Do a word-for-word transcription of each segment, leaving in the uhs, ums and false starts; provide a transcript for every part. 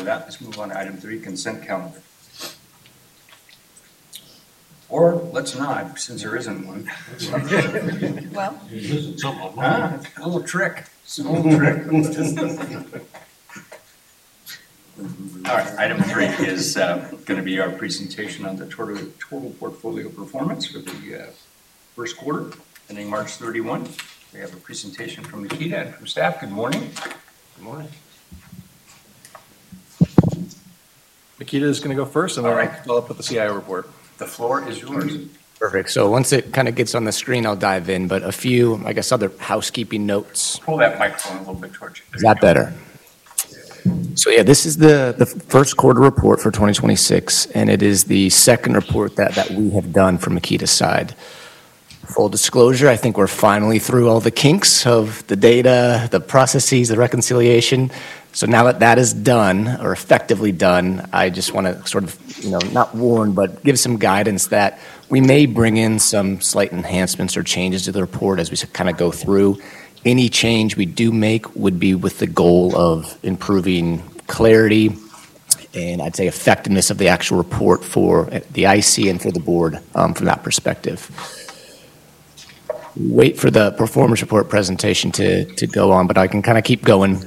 with that, let's move on to item three, consent calendar. Or let's not, since there isn't one. Well, Ah, a little trick, it's a little trick. All right, item three is uh, going to be our presentation on the total, total portfolio performance for the uh, first quarter, ending March thirty-first. We have a presentation from Nikita and from staff. Good morning. Good morning. Nikita is going to go first, and then I'll follow up with the C I O report. The floor is yours. Perfect. So once it kind of gets on the screen, I'll dive in, but a few, I guess, other housekeeping notes. Pull that microphone a little bit towards you. Is that better? So yeah, this is the, the first quarter report for twenty twenty-six, and it is the second report that, that we have done from Makita's side. Full disclosure, I think we're finally through all the kinks of the data, the processes, the reconciliation. So now that that is done, or effectively done, I just want to sort of, you know, not warn, but give some guidance that we may bring in some slight enhancements or changes to the report as we kind of go through. Any change we do make would be with the goal of improving clarity and I'd say effectiveness of the actual report for the I C and for the board um, from that perspective. Wait for the performance report presentation to, to go on, but I can kind of keep going.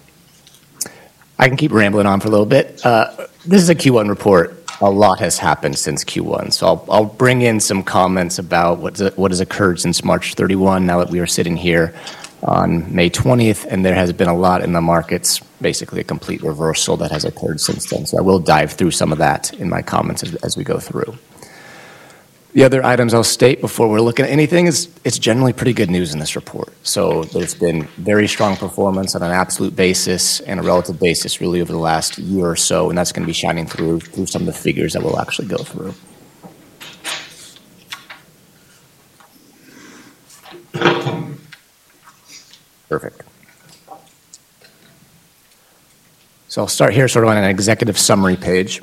I can keep rambling on for a little bit. Uh, this is a Q one report. A lot has happened since Q one, so I'll, I'll bring in some comments about what's, what has occurred since March thirty-first, now that we are sitting here on May twentieth, and there has been a lot in the markets, basically a complete reversal that has occurred since then. So I will dive through some of that in my comments as, as we go through. The other items I'll state before we're looking at anything is it's generally pretty good news in this report. So there's been very strong performance on an absolute basis and a relative basis really over the last year or so, and that's going to be shining through through some of the figures that we'll actually go through. Perfect. So I'll start here sort of on an executive summary page.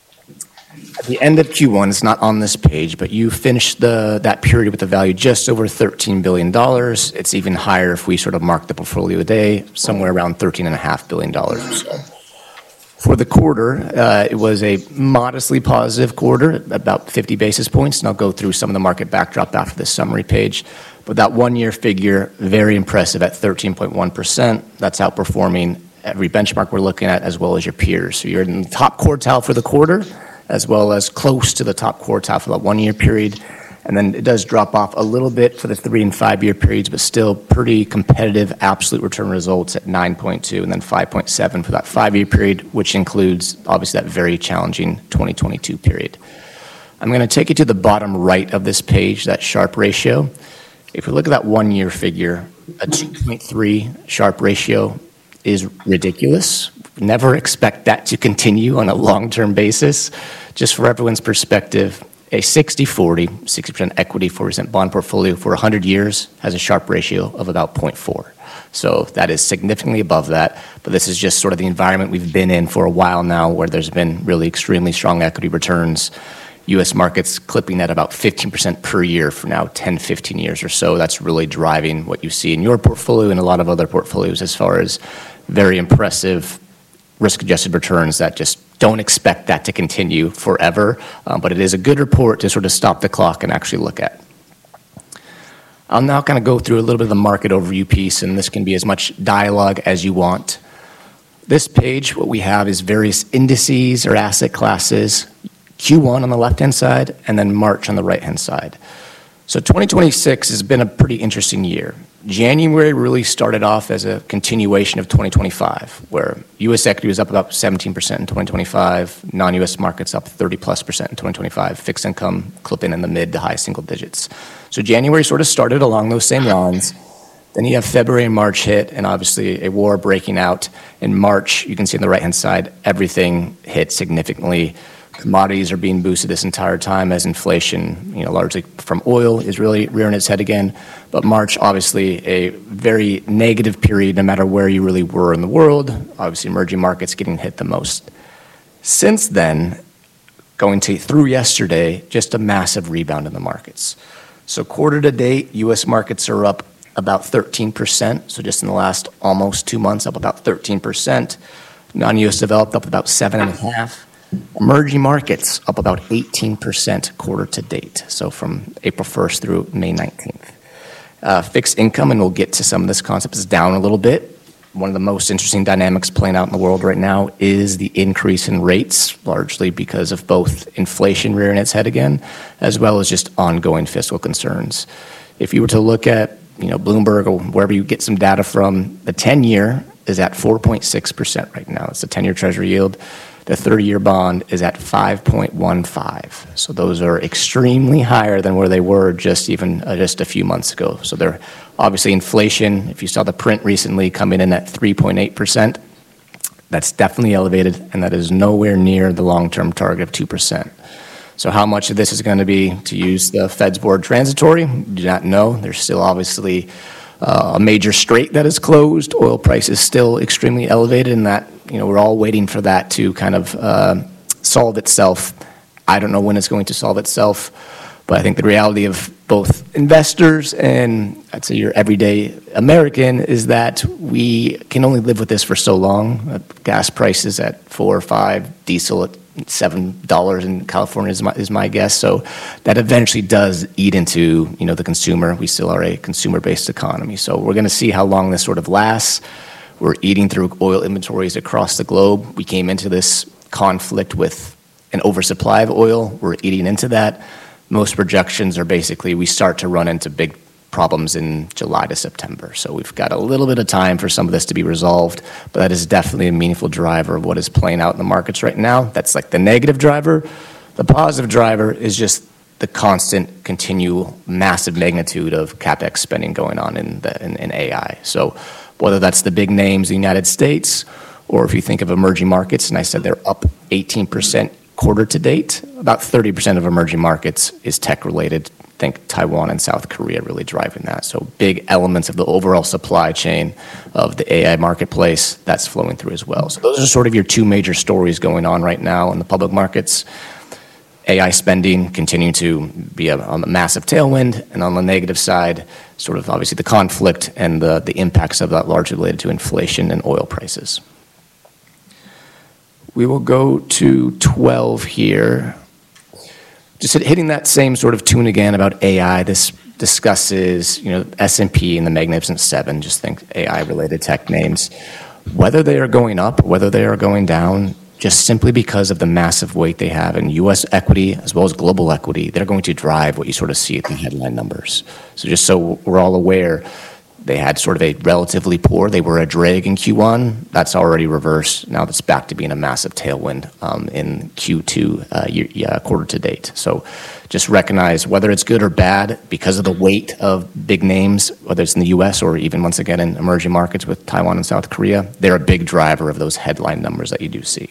At the end of Q one, it's not on this page, but you finished the, that period with a value just over thirteen billion dollars. It's even higher if we sort of mark the portfolio a day, somewhere around thirteen point five billion dollars or so. For the quarter, uh, it was a modestly positive quarter, about fifty basis points, and I'll go through some of the market backdrop after this summary page. But that one-year figure, very impressive at thirteen point one percent. That's outperforming every benchmark we're looking at as well as your peers. So you're in the top quartile for the quarter, as well as close to the top quartile for that one-year period. And then it does drop off a little bit for the three and five-year periods, but still pretty competitive absolute return results at nine point two and then five point seven for that five-year period, which includes obviously that very challenging twenty twenty-two period. I'm going to take you to the bottom right of this page, that Sharpe ratio. If we look at that one-year figure, a two point three Sharpe ratio is ridiculous. Never expect that to continue on a long-term basis. Just for everyone's perspective, a sixty forty, sixty percent equity, forty percent bond portfolio for one hundred years has a Sharpe ratio of about zero point four. So that is significantly above that, but this is just sort of the environment we've been in for a while now where there's been really extremely strong equity returns. U S markets clipping at about fifteen percent per year for now ten, fifteen years or so. That's really driving what you see in your portfolio and a lot of other portfolios as far as very impressive risk-adjusted returns that just don't expect that to continue forever, um, but it is a good report to sort of stop the clock and actually look at. I'll now kind of go through a little bit of the market overview piece, and this can be as much dialogue as you want. This page, what we have is various indices or asset classes, Q one on the left-hand side, and then March on the right-hand side. So twenty twenty-six has been a pretty interesting year. January really started off as a continuation of twenty twenty-five, where U S equity was up about seventeen percent in twenty twenty-five, non-U S markets up thirty plus percent in twenty twenty-five, fixed income clipping in the mid to high single digits. So January sort of started along those same lines. Then you have February and March hit, and obviously a war breaking out. In March, you can see on the right-hand side, everything hit significantly. Commodities are being boosted this entire time as inflation, you know, largely from oil is really rearing its head again. But March, obviously a very negative period no matter where you really were in the world. Obviously emerging markets getting hit the most. Since then, going to through yesterday, just a massive rebound in the markets. So quarter to date, U S markets are up about thirteen percent. So just in the last almost two months, up about thirteen percent. Non-U S developed up about seven and a half. Emerging markets up about eighteen percent quarter to date, so from April first through May nineteenth. Uh, fixed income, and we'll get to some of this concept, is down a little bit. One of the most interesting dynamics playing out in the world right now is the increase in rates, largely because of both inflation rearing its head again, as well as just ongoing fiscal concerns. If you were to look at, you know, Bloomberg or wherever you get some data from, the ten-year is at four point six percent right now. It's the ten-year Treasury yield. The thirty-year bond is at five point one five. So those are extremely higher than where they were just even uh, just a few months ago. So they're obviously inflation. If you saw the print recently coming in at three point eight percent, that's definitely elevated, and that is nowhere near the long-term target of two percent. So how much of this is going to be, to use the Fed's word, transitory? Do not know. There's still obviously uh, a major strait that is closed. Oil price is still extremely elevated, and that, you know, we're all waiting for that to kind of uh, solve itself. I don't know when it's going to solve itself, but I think the reality of both investors and I'd say your everyday American is that we can only live with this for so long. Uh, gas prices at four or five, diesel at seven dollars in California is my, is my guess. So that eventually does eat into, you know, the consumer. We still are a consumer-based economy. So we're going to see how long this sort of lasts. We're eating through oil inventories across the globe. We came into this conflict with an oversupply of oil. We're eating into that. Most projections are basically we start to run into big problems in July to September. So we've got a little bit of time for some of this to be resolved, but that is definitely a meaningful driver of what is playing out in the markets right now. That's like the negative driver. The positive driver is just the constant, continual, massive magnitude of CapEx spending going on in, the, in, in A I. So whether that's the big names in the United States, or if you think of emerging markets, and I said they're up eighteen percent quarter to date, about thirty percent of emerging markets is tech related. Think Taiwan and South Korea really driving that. So big elements of the overall supply chain of the A I marketplace, that's flowing through as well. So those are sort of your two major stories going on right now in the public markets. A I spending continuing to be a, a massive tailwind, and on the negative side, sort of obviously the conflict and the, the impacts of that largely related to inflation and oil prices. We will go to twelve here. Just hitting that same sort of tune again about A I. This discusses, you know, S and P and the Magnificent Seven, just think A I-related tech names. Whether they are going up, whether they are going down, just simply because of the massive weight they have in U S equity as well as global equity, they're going to drive what you sort of see at the headline numbers. So just so we're all aware, they had sort of a relatively poor, they were a drag in Q one. That's already reversed. Now that's back to being a massive tailwind um, in Q two uh, year, yeah, quarter to date. So just recognize whether it's good or bad because of the weight of big names, whether it's in the U S or even once again in emerging markets with Taiwan and South Korea, they're a big driver of those headline numbers that you do see.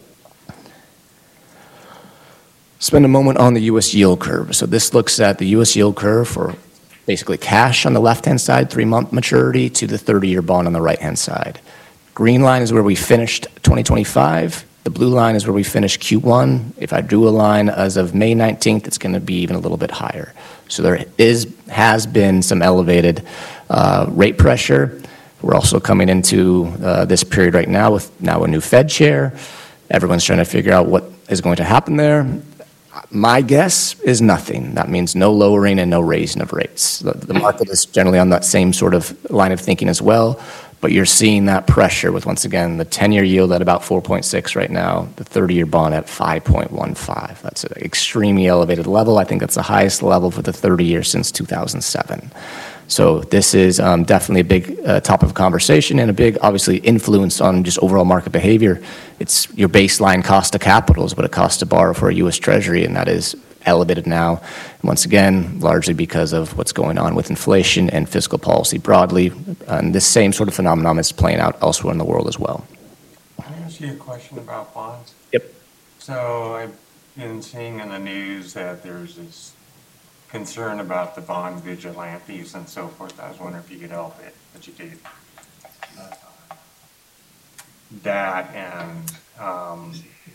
Spend a moment on the U S yield curve. So this looks at the U S yield curve for basically cash on the left-hand side, three-month maturity, to the thirty-year bond on the right-hand side. Green line is where we finished twenty twenty-five. The blue line is where we finished Q one. If I drew a line as of May nineteenth, it's going to be even a little bit higher. So there is has been some elevated uh, rate pressure. We're also coming into uh, this period right now with now a new Fed chair. Everyone's trying to figure out what is going to happen there. My guess is nothing. That means no lowering and no raising of rates. The, the market is generally on that same sort of line of thinking as well, but you're seeing that pressure with, once again, the ten-year yield at about four point six right now, the thirty-year bond at five point one five. That's an extremely elevated level. I think that's the highest level for the thirty years since two thousand seven. So this is um, definitely a big uh, topic of conversation and a big, obviously, influence on just overall market behavior. It's your baseline cost of capital is what it costs to borrow for a U S Treasury, and that is elevated now. And once again, largely because of what's going on with inflation and fiscal policy broadly. And this same sort of phenomenon is playing out elsewhere in the world as well. Can I ask you a question about bonds? Yep. So I've been seeing in the news that there's this concern about the bond vigilantes and so forth. I was wondering if you could help it, educate uh, that, and um,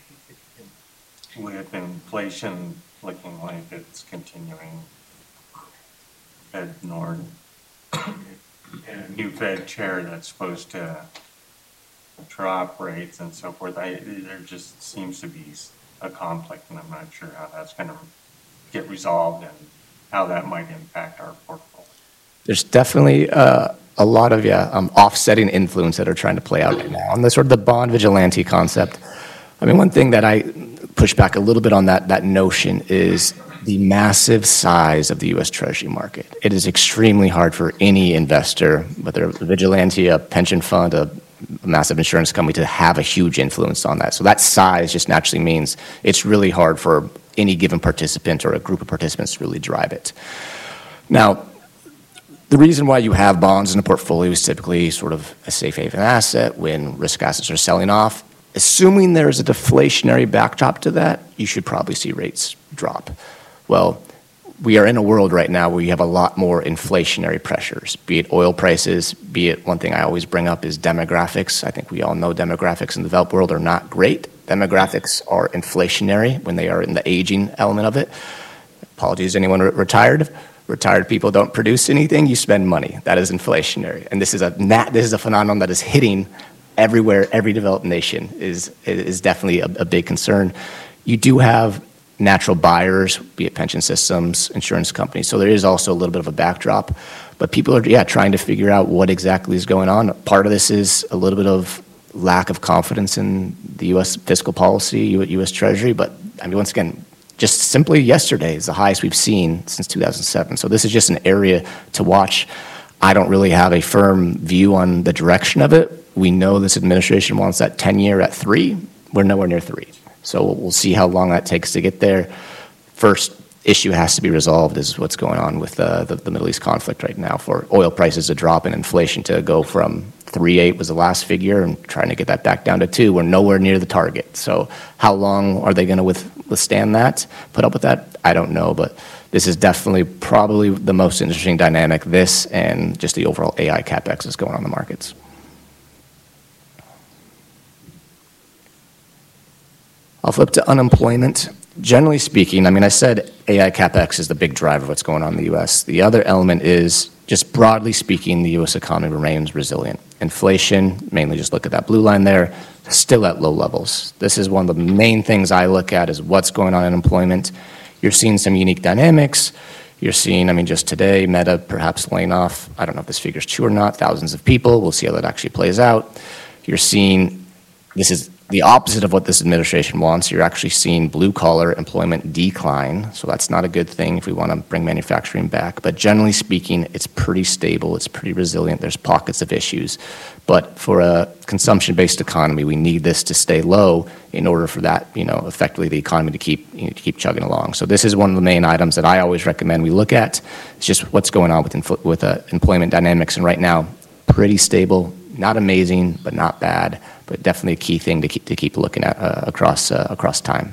with inflation looking like it's continuing, Fed Nord, and a new Fed chair that's supposed to drop rates and so forth, I, there just seems to be a conflict, and I'm not sure how that's going to get resolved and how that might impact our portfolio. There's definitely uh, a lot of yeah um, offsetting influence that are trying to play out right now. And the sort of the bond vigilante concept. I mean, one thing that I push back a little bit on that that notion is the massive size of the U S Treasury market. It is extremely hard for any investor, whether a vigilante, a pension fund, a massive insurance company, to have a huge influence on that. So that size just naturally means it's really hard for any given participant or a group of participants to really drive it. Now, the reason why you have bonds in a portfolio is typically sort of a safe haven asset when risk assets are selling off. Assuming there's a deflationary backdrop to that, you should probably see rates drop. Well, we are in a world right now where you have a lot more inflationary pressures, be it oil prices, be it one thing I always bring up is demographics. I think we all know demographics in the developed world are not great. Demographics are inflationary when they are in the aging element of it. Apologies, anyone re- retired? Retired people don't produce anything, you spend money. That is inflationary. And this is a nat- this is a phenomenon that is hitting everywhere, every developed nation is, is definitely a, a big concern. You do have natural buyers, be it pension systems, insurance companies. So there is also a little bit of a backdrop. But people are, yeah, trying to figure out what exactly is going on. Part of this is a little bit of lack of confidence in the U S fiscal policy, U S Treasury. But I mean, once again, just simply yesterday is the highest we've seen since two thousand seven. So this is just an area to watch. I don't really have a firm view on the direction of it. We know this administration wants that ten-year at three. We're nowhere near three. So we'll see how long that takes to get there. First issue has to be resolved is what's going on with uh, the, the Middle East conflict right now, for oil prices to drop and inflation to go from three point eight was the last figure and trying to get that back down to two. We're nowhere near the target. So how long are they going to withstand that, put up with that? I don't know, but this is definitely probably the most interesting dynamic, this and just the overall A I capex that's going on in the markets. I'll flip to unemployment. Generally speaking, I mean, I said A I capex is the big driver of what's going on in the U S. The other element is, just broadly speaking, the U S economy remains resilient. Inflation, mainly just look at that blue line there, still at low levels. This is one of the main things I look at is what's going on in employment. You're seeing some unique dynamics. You're seeing, I mean, just today, Meta perhaps laying off, I don't know if this figure's true or not, thousands of people. We'll see how that actually plays out. You're seeing, this is the opposite of what this administration wants. You're actually seeing blue-collar employment decline, so that's not a good thing if we want to bring manufacturing back. But generally speaking, it's pretty stable, it's pretty resilient. There's pockets of issues. But for a consumption-based economy, we need this to stay low in order for that, you know, effectively the economy to keep, you know, to keep chugging along. So this is one of the main items that I always recommend we look at. It's just what's going on with, infl- with uh, employment dynamics, and right now, pretty stable, not amazing, but not bad. But definitely a key thing to keep to keep looking at uh, across uh, across time.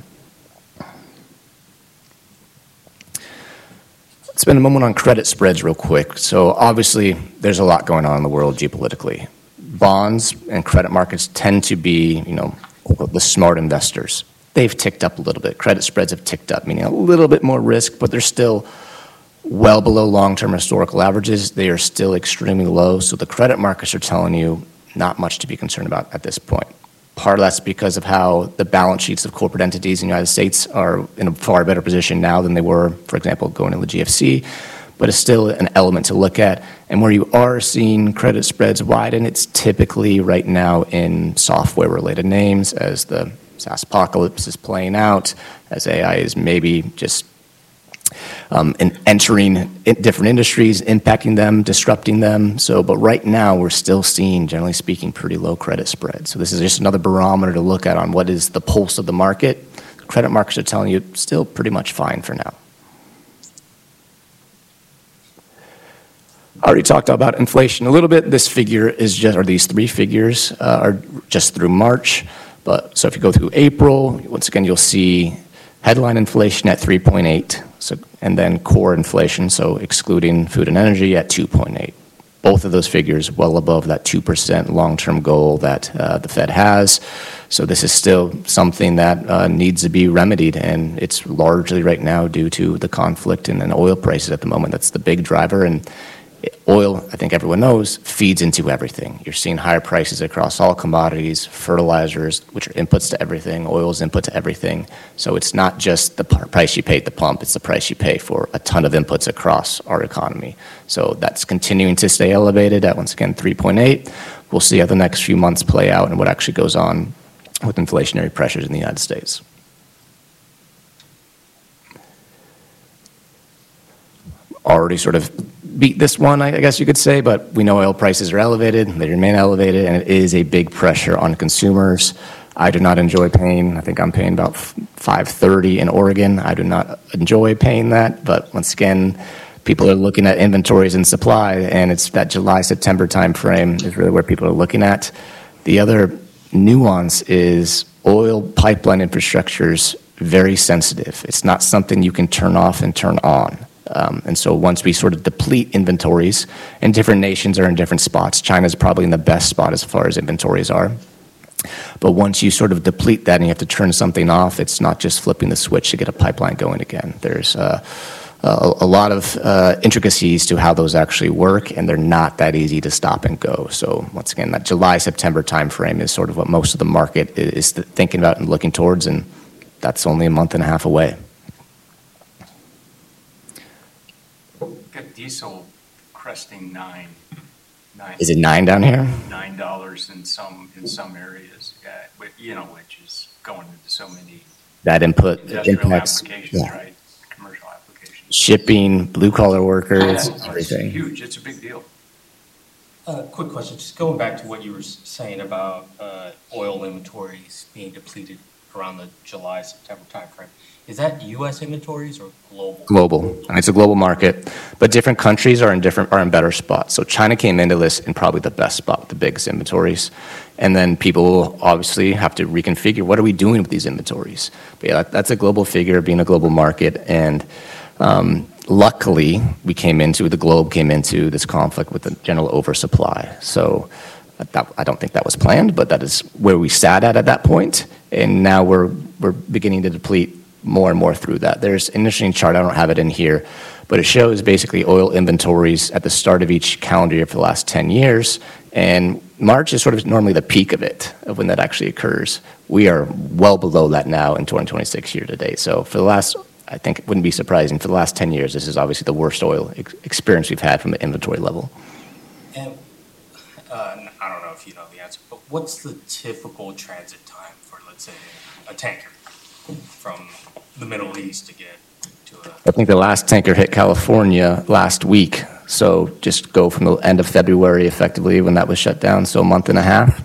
Let's spend a moment on credit spreads real quick. So obviously, there's a lot going on in the world geopolitically. Bonds and credit markets tend to be, you know, the smart investors. They've ticked up a little bit. Credit spreads have ticked up, meaning a little bit more risk, but they're still well below long-term historical averages. They are still extremely low. So the credit markets are telling you not much to be concerned about at this point. Part of that's because of how the balance sheets of corporate entities in the United States are in a far better position now than they were, for example, going into the G F C, but it's still an element to look at. And where you are seeing credit spreads widen, it's typically right now in software-related names as the SaaS apocalypse is playing out, as A I is maybe just Um, and entering in different industries, impacting them, disrupting them. So, but right now we're still seeing, generally speaking, pretty low credit spread. So this is just another barometer to look at on what is the pulse of the market. Credit markets are telling you still pretty much fine for now. I already talked about inflation a little bit. This figure is just, or these three figures uh, are just through March. But so if you go through April, once again, you'll see headline inflation at three point eight. So, and then core inflation, so excluding food and energy, at two point eight. Both of those figures well above that two percent long-term goal that uh, the Fed has. So this is still something that uh, needs to be remedied, and it's largely right now due to the conflict and then oil prices at the moment. That's the big driver, and Oil, I think everyone knows, feeds into everything. You're seeing higher prices across all commodities, fertilizers, which are inputs to everything, oil is input to everything. So it's not just the p- price you pay at the pump, it's the price you pay for a ton of inputs across our economy. So that's continuing to stay elevated at, once again, three point eight. We'll see how the next few months play out and what actually goes on with inflationary pressures in the United States. Already sort of beat this one, I guess you could say, but we know oil prices are elevated, they remain elevated, and it is a big pressure on consumers. I do not enjoy paying, I think I'm paying about five thirty in Oregon. I do not enjoy paying that, but once again, people are looking at inventories and supply, and it's that July, September timeframe is really where people are looking at. The other nuance is oil pipeline infrastructure is very sensitive. It's not something you can turn off and turn on. Um, and so once we sort of deplete inventories, and different nations are in different spots, China's probably in the best spot as far as inventories are. But once you sort of deplete that and you have to turn something off, it's not just flipping the switch to get a pipeline going again. There's uh, a, a lot of uh, intricacies to how those actually work, and they're not that easy to stop and go. So once again, that July, September timeframe is sort of what most of the market is thinking about and looking towards, and that's only a month and a half away. Got diesel cresting nine. nine Is it nine down here? Nine dollars in some, in some areas, yeah, but, you know, which is going into so many That input industrial impacts applications, yeah. right? Commercial applications. Shipping, blue-collar workers, Yeah, it's everything. huge, it's a big deal. Uh, quick question, just going back to what you were s- saying about, uh, oil inventories being depleted around the July, September timeframe. Is that U S inventories or global? Global. And it's a global market, but different countries are in different are in better spots. So China came into this in probably the best spot with the biggest inventories, and then people will obviously have to reconfigure what are we doing with these inventories. But yeah, that, that's a global figure, being a global market, and um, luckily we came into the globe came into this conflict with the general oversupply. So that, I don't think that was planned, but that is where we sat at at that point, and now we're we're beginning to deplete more and more through that. There's an interesting chart, I don't have it in here, but it shows basically oil inventories at the start of each calendar year for the last ten years, and March is sort of normally the peak of it, of when that actually occurs. We are well below that now in twenty twenty-six year to date. So for the last, I think it wouldn't be surprising, for the last ten years, this is obviously the worst oil ex- experience we've had from the inventory level. And, uh, n- I don't know if you know the answer, but what's the typical transit time for, let's say, a tanker from the Middle East to get to a? I think the last tanker hit California last week, so just go from the end of February effectively when that was shut down, so a month and a half.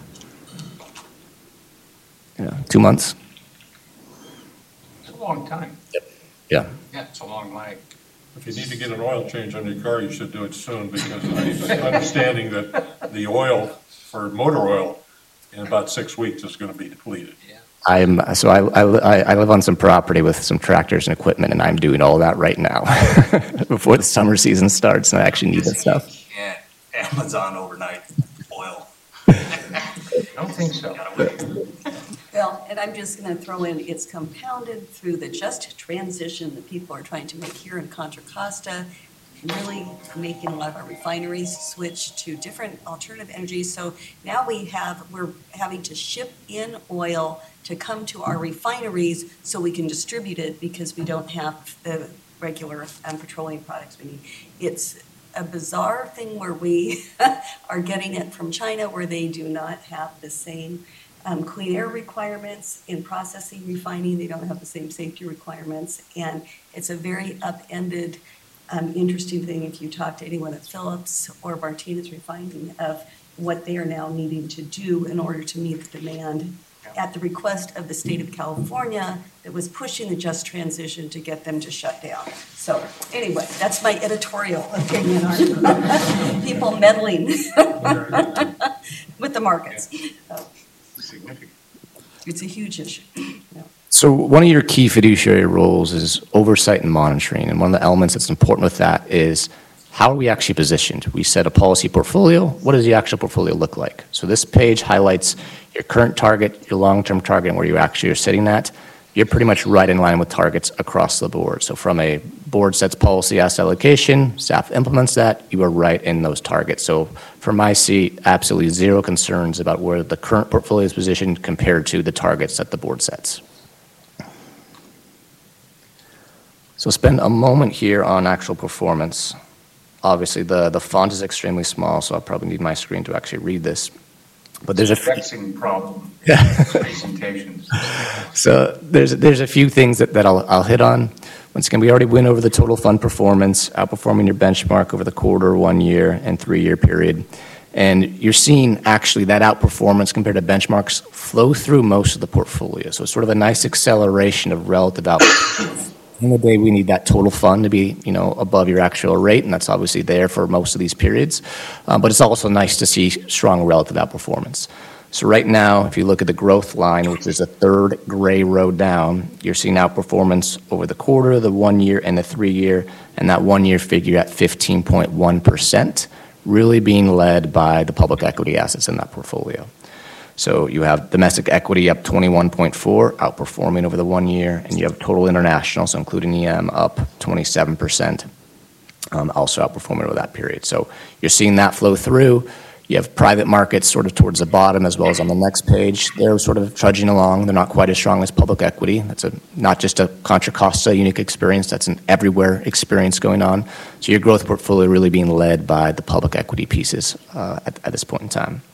Yeah, two months. It's a long time. Yeah. Yeah, it's a long lag. If you need to get an oil change on your car, you should do it soon, because I'm understanding that the oil for motor oil in about six weeks is going to be depleted. I'm, so I, I, I live on some property with some tractors and equipment, and I'm doing all that right now before the summer season starts, and I actually need that stuff. Yeah, Amazon overnight oil. I don't think so. Gotta wait. Well, and I'm just going to throw in, it's compounded through the just transition that people are trying to make here in Contra Costa, really making a lot of our refineries switch to different alternative energies. So now we have, we're having to ship in oil to come to our refineries so we can distribute it because we don't have the regular um, petroleum products we need. It's a bizarre thing where we are getting it from China, where they do not have the same um, clean air requirements in processing, refining. They don't have the same safety requirements. And it's a very upended, um, interesting thing if you talk to anyone at Phillips or Martinez Refining of what they are now needing to do in order to meet the demand at the request of the state of California that was pushing the just transition to get them to shut down. So anyway, that's my editorial opinion on people meddling with the markets. So Significant. it's a huge issue. Yeah. So one of your key fiduciary roles is oversight and monitoring, and one of the elements that's important with that is how are we actually positioned? We set a policy portfolio. What does the actual portfolio look like? So this page highlights your current target, your long-term target, and where you actually are sitting at. you're pretty much right in line with targets across the board. So from a board sets policy asset allocation, staff implements that, you are right in those targets. So from my seat, absolutely zero concerns about where the current portfolio is positioned compared to the targets that the board sets. So spend a moment here on actual performance. Obviously, the, the font is extremely small, so I'll probably need my screen to actually read this. But there's a few, Vexing problem. Yeah. Presentations. So there's there's a few things that, that I'll, I'll hit on. Once again, we already went over the total fund performance, outperforming your benchmark over the quarter, one year, and three-year period. And you're seeing actually that outperformance compared to benchmarks flow through most of the portfolio. So it's sort of a nice acceleration of relative outperformance. In the day, we need that total fund to be, you know, above your actual rate, and that's obviously there for most of these periods. Um, but it's also nice to see strong relative outperformance. So right now, if you look at the growth line, which is the third gray row down, you're seeing outperformance over the quarter, the one year, and the three year, and that one year figure at fifteen point one percent, really being led by the public equity assets in that portfolio. So you have domestic equity up twenty-one point four, outperforming over the one year, and you have total international, so including E M, up twenty-seven percent, um, also outperforming over that period. So you're seeing that flow through. You have private markets sort of towards the bottom as well as on the next page. They're sort of trudging along. They're not quite as strong as public equity. That's a not just a Contra Costa unique experience, that's an everywhere experience going on. So your growth portfolio really being led by the public equity pieces uh, at, at this point in time.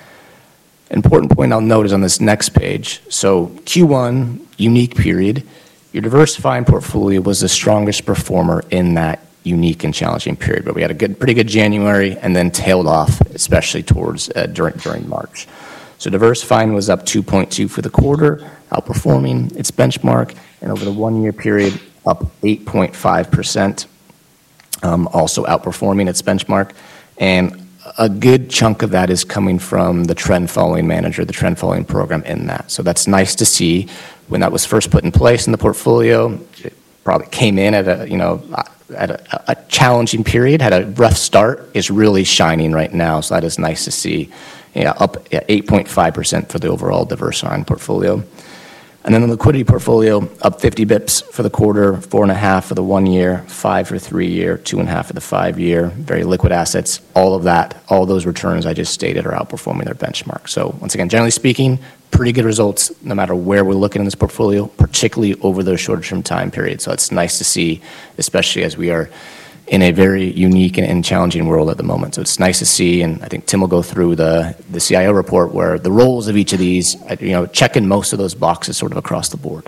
Important point I'll note is on this next page. So Q one, unique period. Your diversifying portfolio was the strongest performer in that unique and challenging period, but we had a good, pretty good January and then tailed off, especially towards uh, during, during March. So diversifying was up two point two for the quarter, outperforming its benchmark, and over the one-year period, up eight point five percent, um, also outperforming its benchmark. And a good chunk of that is coming from the trend following manager, the trend following program in that. So that's nice to see. When that was first put in place in the portfolio, it probably came in at a, you know, at a, a challenging period, had a rough start, is really shining right now. So that is nice to see. Yeah, up at eight point five percent for the overall diversifying portfolio. And then the liquidity portfolio up fifty bips for the quarter, four and a half for the one year, five for three year, two and a half for the five year, very liquid assets. All of that, all those returns I just stated are outperforming their benchmark. So once again, generally speaking, pretty good results no matter where we're looking in this portfolio, particularly over those shorter term time periods. So it's nice to see, especially as we are in a very unique and, and challenging world at the moment. So it's nice to see, and I think Tim will go through the, the C I O report where the roles of each of these, you know, checking most of those boxes sort of across the board.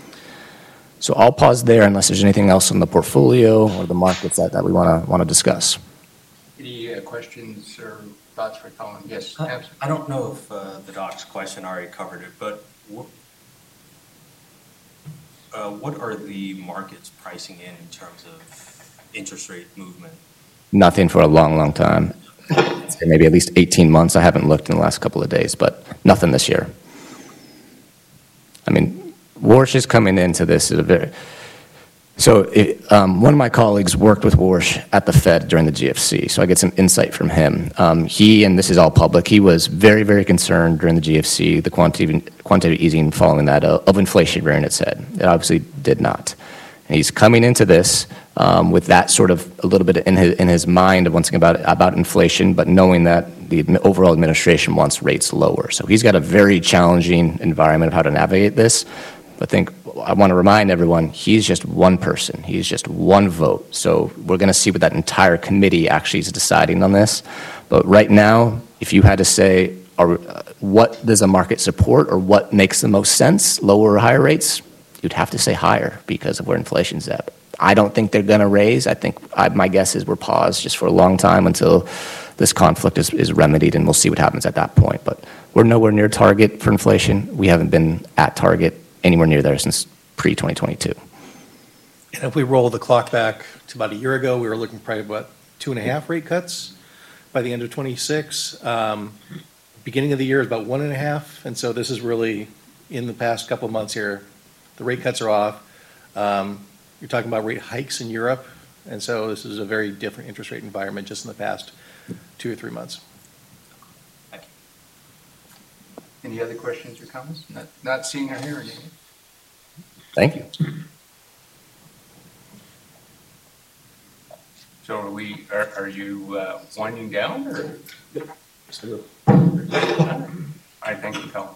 So I'll pause there unless there's anything else on the portfolio or the markets that, that we want to want to discuss. Any uh, questions or thoughts for Colin? Yes, I absolutely. I don't know if uh, the doc's question already covered it, but what, uh, what are the markets pricing in in terms of interest rate movement? Nothing for a long, long time. Maybe at least eighteen months. I haven't looked in the last couple of days, but nothing this year. I mean, Warsh is coming into this at a very, so it, um, one of my colleagues worked with Warsh at the Fed during the G F C, so I get some insight from him. Um, he, and this is all public, he was very, very concerned during the G F C, the quantitative, quantitative easing following that, uh, of inflation rearing its head. It obviously did not. And he's coming into this um, with that sort of a little bit in his, in his mind of once again about, about inflation, but knowing that the overall administration wants rates lower. So he's got a very challenging environment of how to navigate this. But I think I want to remind everyone, he's just one person. He's just one vote. So we're going to see what that entire committee actually is deciding on this. But right now, if you had to say, are, uh, what does a market support or what makes the most sense, lower or higher rates, you'd have to say higher because of where inflation's at. I don't think they're going to raise. I think I, my guess is we're paused just for a long time until this conflict is, is remedied, and we'll see what happens at that point. But we're nowhere near target for inflation. We haven't been at target anywhere near there since pre twenty twenty-two. And if we roll the clock back to about a year ago, we were looking probably about two and a half rate cuts by the end of twenty-six. Um, beginning of the year is about one and a half. And so this is really, in the past couple of months here, the rate cuts are off. Um, you're talking about rate hikes in Europe. And so this is a very different interest rate environment just in the past two or three months. Thank you. Any other questions or comments? Not, not seeing or hearing any. Thank you. So are we, are, are you uh, winding down or? I thank you, Colin.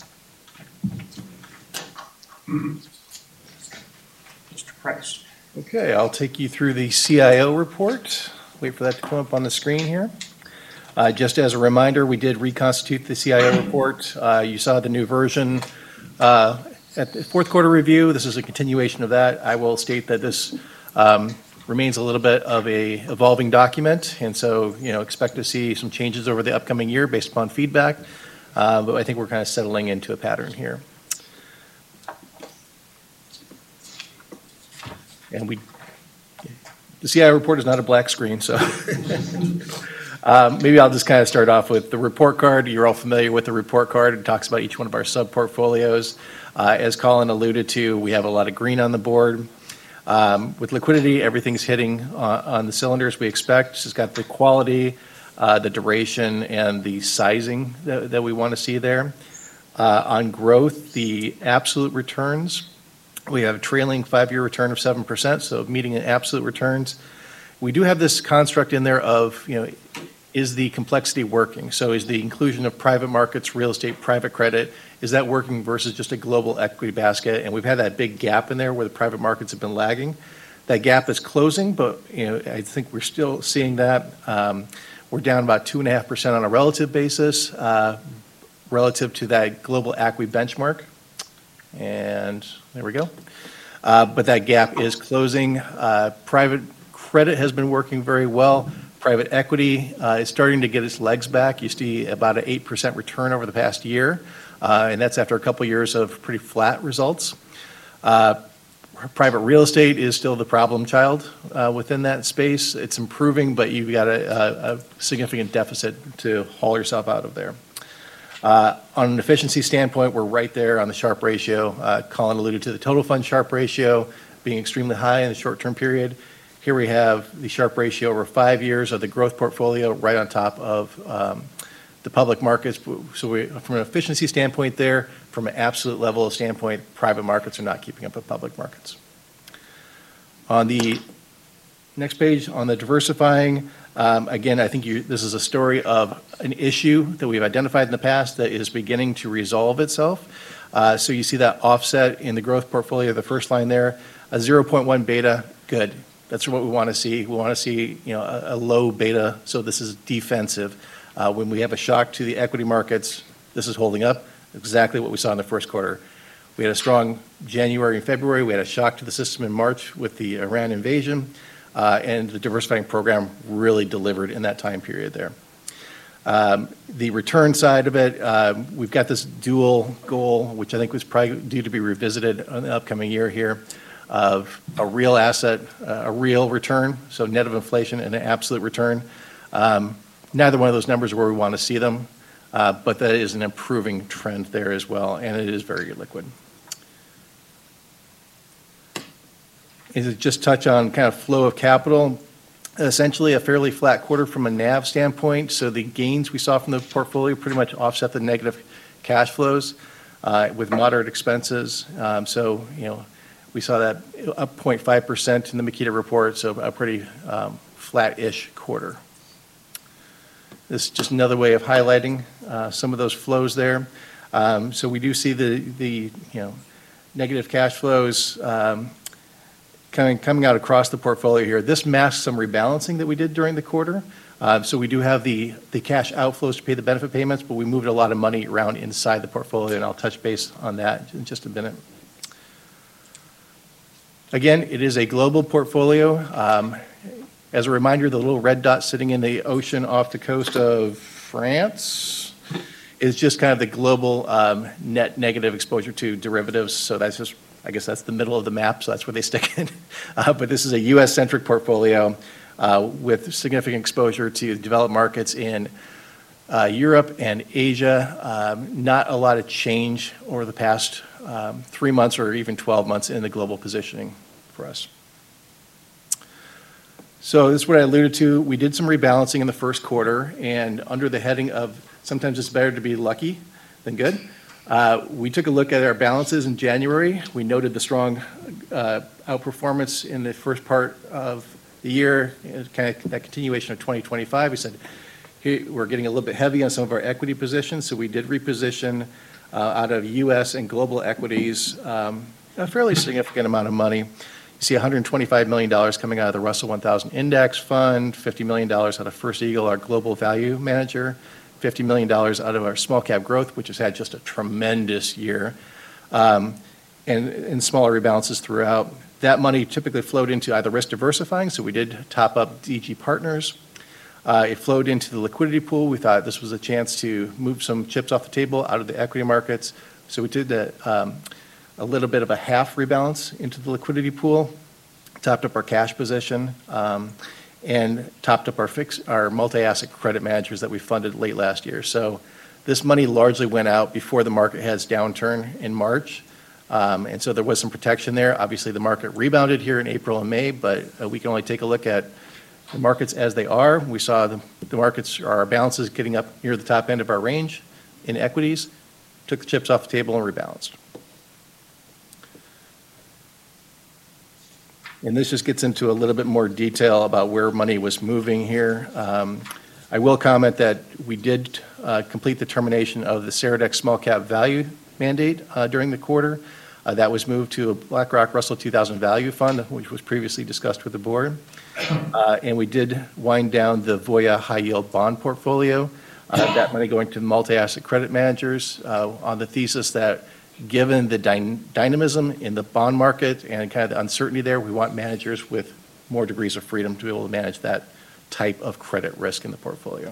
Mister Price. Okay, I'll take you through the C I O report. Wait for that to come up on the screen here. Uh, Just as a reminder, we did reconstitute the C I O report. Uh, You saw the new version uh, at the fourth quarter review. This is a continuation of that. I will state that this um, remains a little bit of a evolving document, and so, you know, expect to see some changes over the upcoming year based upon feedback. Uh, But I think we're kind of settling into a pattern here. And we, the C I O report is not a black screen, so um, maybe I'll just kind of start off with the report card. You're all familiar with the report card. It talks about each one of our sub-portfolios. Uh, As Colin alluded to, we have a lot of green on the board. Um, With liquidity, everything's hitting uh, on the cylinders we expect. It's got the quality, uh, the duration, and the sizing that that we want to see there. Uh, On growth, the absolute returns, we have a trailing five-year return of seven percent, so meeting absolute returns. We do have this construct in there of, you know, is the complexity working? So is the inclusion of private markets, real estate, private credit, is that working versus just a global equity basket? And we've had that big gap in there where the private markets have been lagging. That gap is closing, but, you know, I think we're still seeing that. Um, We're down about two and a half percent on a relative basis, uh, relative to that global equity benchmark. And there we go. Uh, But that gap is closing. Uh, Private credit has been working very well. Private equity uh, is starting to get its legs back. You see about an eight percent return over the past year, uh, and that's after a couple years of pretty flat results. Uh, Private real estate is still the problem child uh, within that space. It's improving, but you've got a, a, a significant deficit to haul yourself out of there. Uh, On an efficiency standpoint, we're right there on the Sharpe ratio. Uh, Colin alluded to the total fund Sharpe ratio being extremely high in the short-term period. Here we have the Sharpe ratio over five years of the growth portfolio right on top of um, the public markets. So we, from an efficiency standpoint there, from an absolute level of standpoint, private markets are not keeping up with public markets. On the next page, on the diversifying, Um, Again, I think you, this is a story of an issue that we've identified in the past that is beginning to resolve itself. Uh, So you see that offset in the growth portfolio, the first line there, a zero point one beta, good. That's what we want to see. We want to see, you know, a, a low beta, so this is defensive. Uh, When we have a shock to the equity markets, this is holding up, exactly what we saw in the first quarter. We had a strong January and February. We had a shock to the system in March with the Iran invasion. Uh, and the diversifying program really delivered in that time period there. Um, the return side of it, uh, we've got this dual goal, which I think was probably due to be revisited in the upcoming year here, of a real asset, uh, a real return, so net of inflation and an absolute return. Um, neither one of those numbers are where we want to see them, uh, but that is an improving trend there as well, and it is very liquid. Is it just touch on kind of flow of capital? Essentially a fairly flat quarter from a N A V standpoint, so the gains we saw from the portfolio pretty much offset the negative cash flows uh, with moderate expenses. Um, So, you know, we saw that up zero point five percent in the Makita report, so a pretty um, flat-ish quarter. This is just another way of highlighting uh, some of those flows there. Um, So we do see the, the you know, negative cash flows um, Coming, coming out across the portfolio here. This masks some rebalancing that we did during the quarter. Uh, so we do have the, the cash outflows to pay the benefit payments, but we moved a lot of money around inside the portfolio, and I'll touch base on that in just a minute. Again, it is a global portfolio. Um, as a reminder, the little red dot sitting in the ocean off the coast of France is just kind of the global um, net negative exposure to derivatives. So that's just, I guess that's the middle of the map, so that's where they stick in. Uh, but this is a U S-centric portfolio uh, with significant exposure to developed markets in uh, Europe and Asia. Um, not a lot of change over the past um, three months or even twelve months in the global positioning for us. So this is what I alluded to. We did some rebalancing in the first quarter, and under the heading of sometimes it's better to be lucky than good, Uh, We took a look at our balances in January. We noted the strong uh, outperformance in the first part of the year, kind of that continuation of twenty twenty-five. We said, here, we're getting a little bit heavy on some of our equity positions, so we did reposition uh, out of U S and global equities um, a fairly significant amount of money. You see one hundred twenty-five million dollars coming out of the Russell one thousand Index Fund, fifty million dollars out of First Eagle, our global value manager, fifty million dollars out of our small cap growth, which has had just a tremendous year, um, and, and smaller rebalances throughout. That money typically flowed into either risk diversifying, so we did top up D G Partners. Uh, it flowed into the liquidity pool. We thought this was a chance to move some chips off the table out of the equity markets. So we did a, um, a little bit of a half rebalance into the liquidity pool, topped up our cash position, um, and topped up our fix, our multi-asset credit managers that we funded late last year. So this money largely went out before the market has downturn in March. Um, and so there was some protection there. Obviously, the market rebounded here in April and May, but uh, we can only take a look at the markets as they are. We saw the, the markets, our balances getting up near the top end of our range in equities, took the chips off the table and rebalanced. And this just gets into a little bit more detail about where money was moving here. Um, I will comment that we did uh, complete the termination of the Ceradex small cap value mandate uh, during the quarter. Uh, that was moved to a BlackRock Russell two thousand Value Fund, which was previously discussed with the board. Uh, and we did wind down the Voya high yield bond portfolio. Uh, that money going to multi-asset credit managers uh, on the thesis that given the dy dynamism in the bond market and kind of the uncertainty there, we want managers with more degrees of freedom to be able to manage that type of credit risk in the portfolio.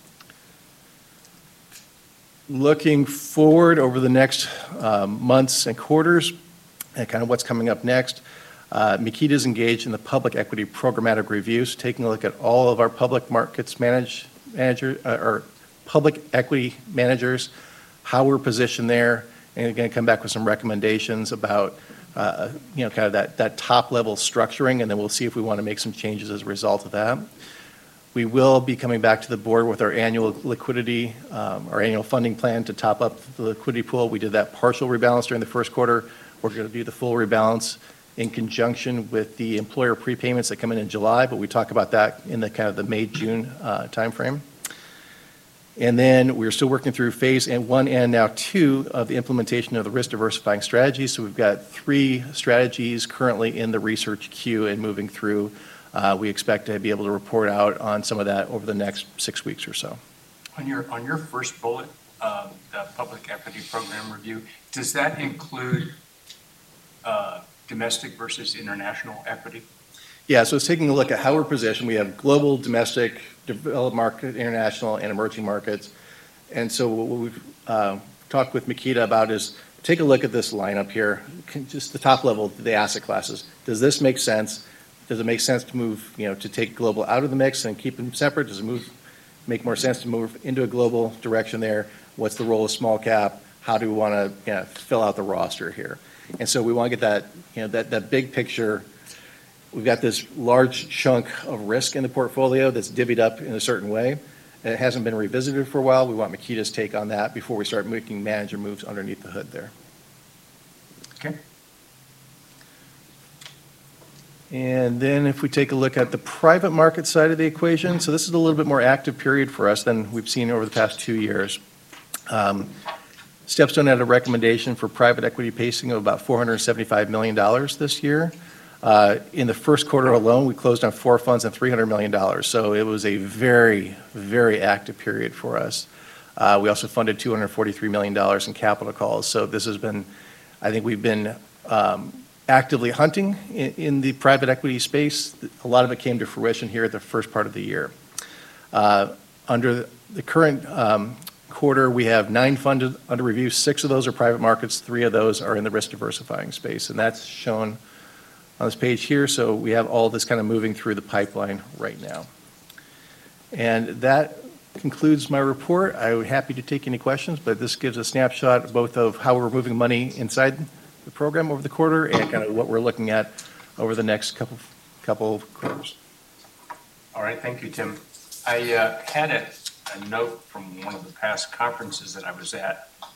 Looking forward over the next um, months and quarters, and kind of what's coming up next, uh, Makita is engaged in the public equity programmatic reviews, taking a look at all of our public markets manage, manager, uh, or public equity managers, how we're positioned there, and again, come back with some recommendations about, uh, you know, kind of that, that top level structuring, and then we'll see if we want to make some changes as a result of that. We will be coming back to the board with our annual liquidity, um, our annual funding plan to top up the liquidity pool. We did that partial rebalance during the first quarter. We're going to do the full rebalance in conjunction with the employer prepayments that come in in July, but we talk about that in the kind of the May, June uh, timeframe. And then we're still working through phase and one and now two of the implementation of the risk diversifying strategy. So we've got three strategies currently in the research queue and moving through. Uh, we expect to be able to report out on some of that over the next six weeks or so. On your, on your first bullet, um, the public equity program review, does that include uh, domestic versus international equity? Yeah, so it's taking a look at how we're positioned. We have global, domestic, developed market, international, and emerging markets. And so what we've uh, talked with Makita about is take a look at this lineup here, just the top level, the asset classes. Does this make sense? Does it make sense to move, you know, to take global out of the mix and keep them separate? Does it move, make more sense to move into a global direction there? What's the role of small cap? How do we want to, you know, fill out the roster here? And so we want to get that, you know, that, that big picture. We've got this large chunk of risk in the portfolio that's divvied up in a certain way. It hasn't been revisited for a while. We want Makita's take on that before we start making manager moves underneath the hood there. Okay. And then if we take a look at the private market side of the equation, so this is a little bit more active period for us than we've seen over the past two years. Um, Stepstone had a recommendation for private equity pacing of about four hundred seventy-five million dollars this year. Uh, in the first quarter alone, we closed on four funds and three hundred million dollars. So it was a very, very active period for us. Uh, we also funded two hundred forty-three million dollars in capital calls. So this has been, I think we've been um, actively hunting in, in the private equity space. A lot of it came to fruition here at the first part of the year. Uh, under the current um, quarter, we have nine funded under review. Six of those are private markets. Three of those are in the risk diversifying space. And that's shown on this page here. So we have all this kind of moving through the pipeline right now. And that concludes my report. I would be happy to take any questions, but this gives a snapshot both of how we're moving money inside the program over the quarter and kind of what we're looking at over the next couple couple of quarters. All right, thank you, Tim. I uh, had a, a note from one of the past conferences that I was at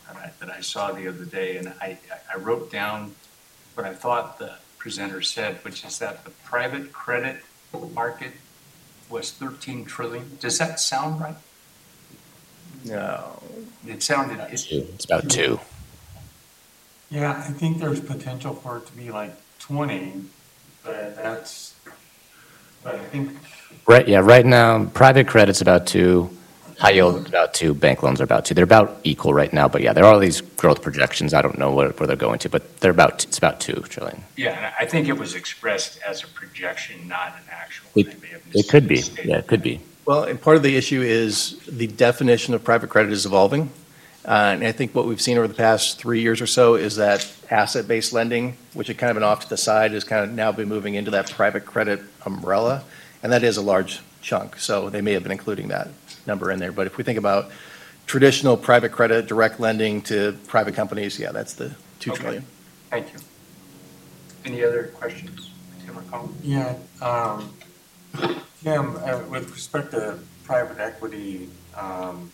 that I, that I saw the other day, and I, I wrote down what I thought the presenter said, which is that the private credit market was thirteen trillion. Does that sound right? No. It sounded, it, Two. It's about two. Yeah, I think there's potential for it to be like twenty, but that's, but I think, Right, yeah, right now, private credit's about two, high yield is about two, bank loans are about two. They're about equal right now, but yeah, there are all these growth projections. I don't know what, where they're going to, but they're about, it's about two trillion. yeah, and I think it was expressed as a projection, not an actual. It, I may have it could be, misstated yeah, it could be. Well, and part of the issue is the definition of private credit is evolving. Uh, and I think what we've seen over the past three years or so is that asset-based lending, which had kind of been off to the side, has kind of now been moving into that private credit umbrella. And that is a large chunk, so they may have been including that number in there. But if we think about traditional private credit, direct lending to private companies, yeah, that's the two Okay. trillion. Thank you. Any other questions? Tim or Colin? yeah, um, Jim, uh, with respect to private equity, um,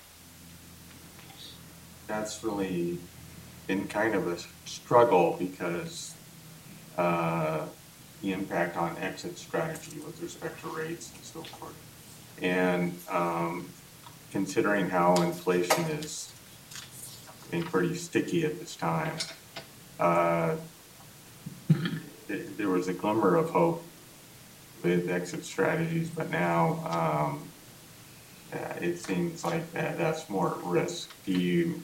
that's really been kind of a struggle because, uh, the impact on exit strategy with respect to rates and so forth. And, um, considering how inflation is being pretty sticky at this time, uh, th- there was a glimmer of hope with exit strategies, but now, um, uh, it seems like that, that's more at risk. Do you,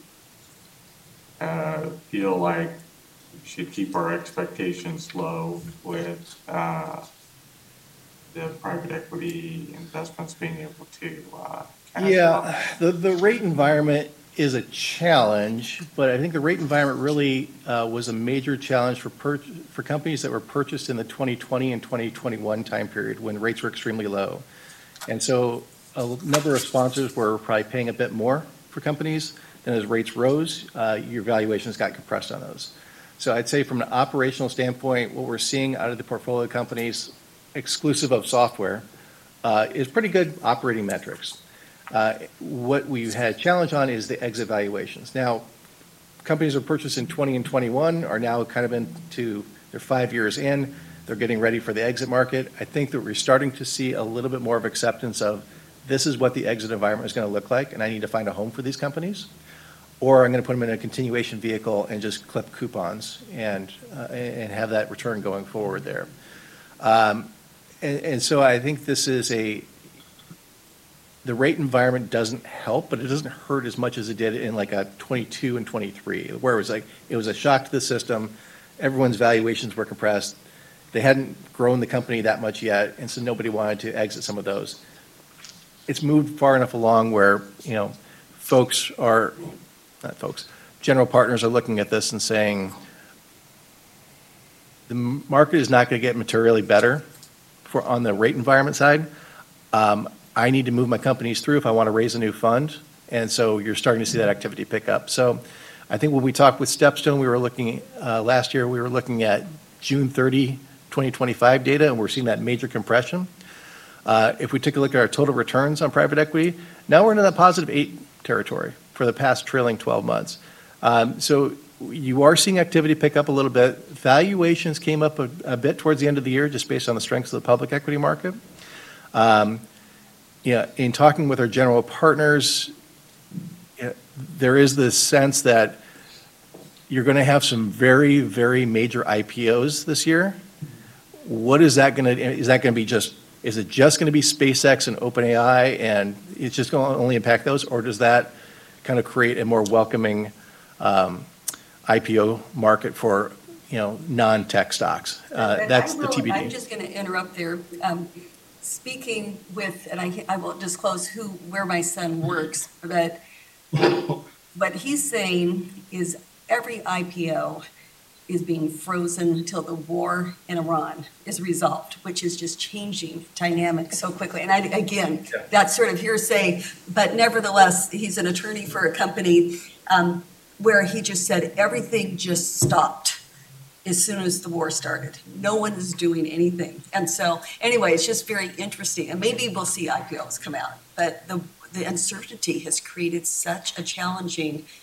uh, feel like we should keep our expectations low with, uh, the private equity investments being able to, uh, cash out? Yeah, the, the rate environment is a challenge, but I think the rate environment really uh, was a major challenge for per, for companies that were purchased in the twenty twenty and twenty twenty-one time period when rates were extremely low. And so a number of sponsors were probably paying a bit more for companies, and as rates rose, uh, your valuations got compressed on those. So I'd say from an operational standpoint, what we're seeing out of the portfolio companies, exclusive of software, uh, is pretty good operating metrics. Uh, What we've had a challenge on is the exit valuations. Now, companies that were purchased in twenty and twenty-one are now kind of into, they're five years in, they're getting ready for the exit market. I think that we're starting to see a little bit more of acceptance of, this is what the exit environment is going to look like, and I need to find a home for these companies. Or I'm going to put them in a continuation vehicle and just clip coupons and, uh, and have that return going forward there. Um, And, and so I think this is a, the rate environment doesn't help, but it doesn't hurt as much as it did in like a twenty-two and twenty-three, where it was like, it was a shock to the system. Everyone's valuations were compressed. They hadn't grown the company that much yet, and so nobody wanted to exit some of those. It's moved far enough along where, you know, folks are, not folks, general partners are looking at this and saying, the market is not going to get materially better for, on the rate environment side. Um, I need to move my companies through if I want to raise a new fund. And so you're starting to see that activity pick up. So I think when we talked with Stepstone, we were looking, uh, last year, we were looking at June thirtieth, twenty twenty-five data, and we're seeing that major compression. Uh, if we take a look at our total returns on private equity, now we're into that positive eight territory for the past trailing twelve months. Um, so you are seeing activity pick up a little bit. Valuations came up a, a bit towards the end of the year, just based on the strengths of the public equity market. Um, yeah, in talking with our general partners, yeah, there is this sense that you're going to have some very, very major I P Os this year. What is that going to, is that going to be just, is it just going to be SpaceX and OpenAI and it's just going to only impact those, or does that kind of create a more welcoming um, I P O market for, you know, non-tech stocks? Uh, But that's I the will- T B D. I'm just going to interrupt there. Um, Speaking with, and I, I won't disclose who, where my son works, but what he's saying is every I P O is being frozen until the war in Iran is resolved, which is just changing dynamics so quickly. And I, again, that's sort of hearsay, but nevertheless, he's an attorney for a company um, where he just said everything just stopped as soon as the war started. No one is doing anything. And so, anyway, it's just very interesting. And maybe we'll see I P Os come out, but the, the uncertainty has created such a challenging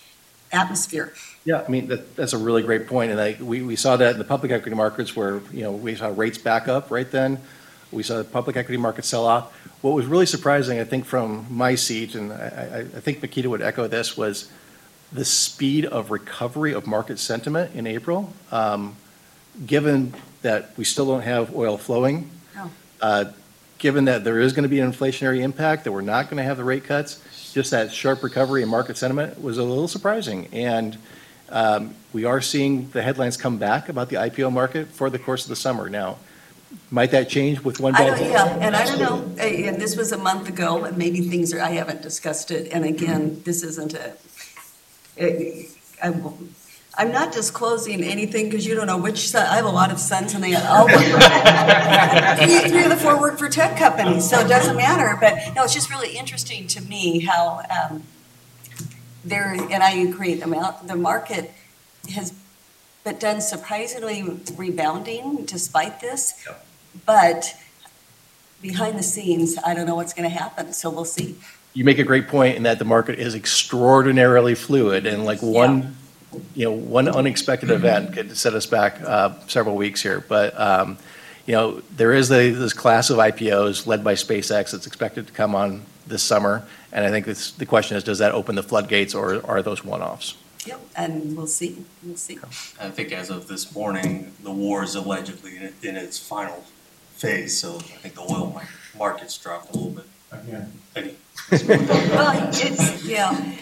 atmosphere. Yeah, I mean, that, that's a really great point, and I, we, we saw that in the public equity markets where, you know, we saw rates back up right then. We saw the public equity market sell off. What was really surprising, I think, from my seat, and I, I, I think Makita would echo this, was the speed of recovery of market sentiment in April. Um, given that we still don't have oil flowing, Oh. uh, given that there is going to be an inflationary impact, that we're not going to have the rate cuts, just that sharp recovery in market sentiment was a little surprising. And um, we are seeing the headlines come back about the I P O market for the course of the summer. Now, might that change with one I belt? don't, yeah, and I don't know, eh, and this was a month ago, and maybe things are, I haven't discussed it, and again, this isn't a, eh, I won't- I'm not disclosing anything because you don't know which son, I have a lot of sons and they all work for, three, three of the four work for tech companies, so it doesn't matter, but no, it's just really interesting to me how, um, there, and I agree, the amount, the market has but done surprisingly rebounding despite this. Yep. But behind the scenes, I don't know what's going to happen, so we'll see. You make a great point in that the market is extraordinarily fluid, and like one, you know, one unexpected event could set us back uh, several weeks here. But, um, you know, there is a, this class of I P Os led by SpaceX that's expected to come on this summer, and I think it's, the question is, does that open the floodgates, or are those one-offs? Yep, and we'll see, we'll see. I think as of this morning, the war is allegedly in, in its final phase, so I think the oil mar- market's dropped a little bit. Again. Any- Well, it's, yeah.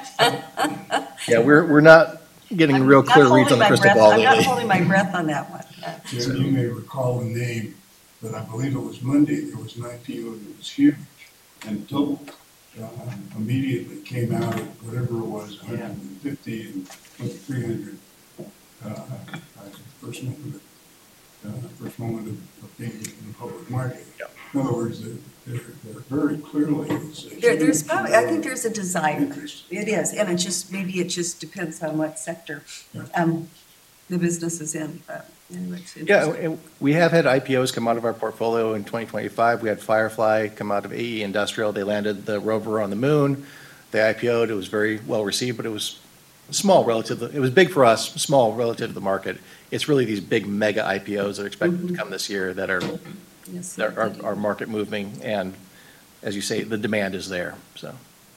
Yeah, we're, we're not getting I'm real not clear reads holding on the my crystal breath- ball I'm not lately. holding my breath on that one. Uh, Jim, you may recall the name, but I believe it was Monday, there was an I P O that was huge and doubled. Uh, immediately came out at whatever it was, one hundred fifty and went to three hundred. Uh, first moment, of, uh, first moment of, of being in the public market. Yep. In other words, there, there, there very clearly is a There, there's huge probably, I think there's a desire. interest. It is, and it just, maybe it just depends on what sector Yeah. um, the business is in, but anyway, it's Yeah, interesting. and we have had I P Os come out of our portfolio in twenty twenty-five. We had Firefly come out of A E Industrial. They landed the rover on the moon. They I P O'd. It was very well received, but it was small relative, it was big for us, small relative to the market. It's really these big mega I P Os that are expected to come this year that are, Yes. that are, are market moving. And as you say, the demand is there, so.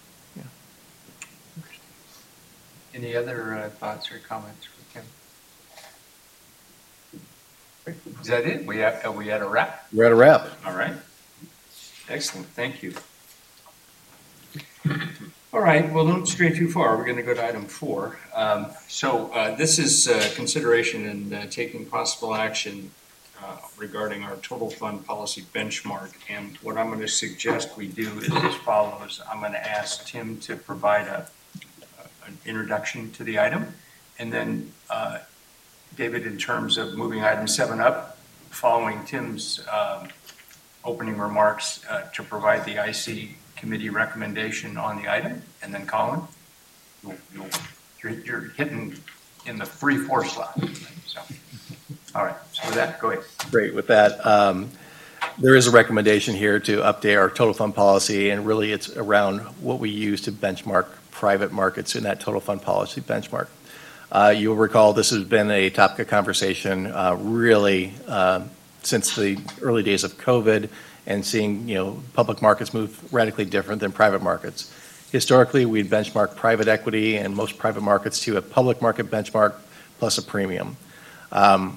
Any other uh, thoughts or comments for Kim? Is that it? We have, are we at a wrap? We're at a wrap. All right. Excellent, thank you. All right, well, don't stray too far. We're going to go to item four. Um, So uh, this is uh, consideration and uh, taking possible action uh, regarding our total fund policy benchmark. And what I'm going to suggest we do is as follows. I'm going to ask Tim to provide a, an introduction to the item. And then uh, David, in terms of moving item seven up, following Tim's um, opening remarks, uh, to provide the I C committee recommendation on the item, and then Colin, you'll, you'll, you're, you're hitting in the three, four slot. So, all right, so with that, go ahead. Great, with that, um, there is a recommendation here to update our total fund policy, and really it's around what we use to benchmark private markets in that total fund policy benchmark. Uh, You'll recall this has been a topic of conversation uh, really uh, since the early days of COVID, and seeing, you know, public markets move radically different than private markets. Historically, we'd benchmark private equity and most private markets to a public market benchmark plus a premium. Um,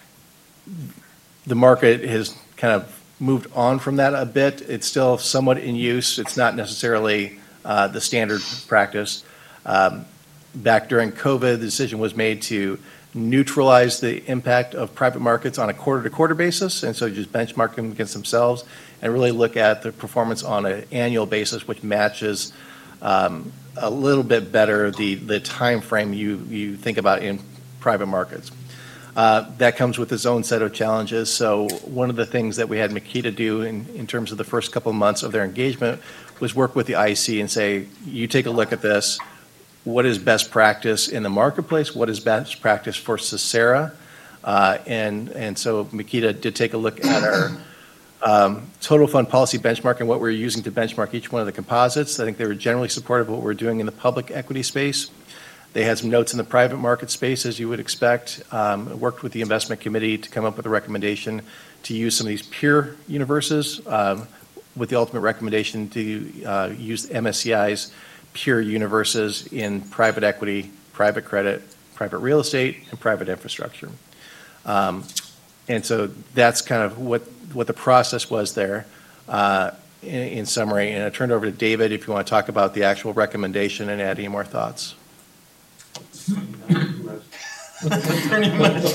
the market has kind of moved on from that a bit. It's still somewhat in use. It's not necessarily uh, the standard practice. Um, Back during COVID, the decision was made to neutralize the impact of private markets on a quarter-to-quarter basis, and so just benchmark them against themselves and really look at the performance on an annual basis, which matches um, a little bit better the, the time frame you, you think about in private markets. Uh, that comes with its own set of challenges. So one of the things that we had Makita do in, in terms of the first couple of months of their engagement was work with the I C and say, you take a look at this. What is best practice in the marketplace? What is best practice for Cicera? Uh, and, and so Makita did take a look at our um, total fund policy benchmark and what we're using to benchmark each one of the composites. I think they were generally supportive of what we're doing in the public equity space. They had some notes in the private market space, as you would expect. Um, Worked with the investment committee to come up with a recommendation to use some of these peer universes, um, with the ultimate recommendation to uh, use M S C I's peer universes in private equity, private credit, private real estate, and private infrastructure. Um, And so that's kind of what, what the process was there uh, in in summary. And I turned over to David if you want to talk about the actual recommendation and add any more thoughts. Pretty much.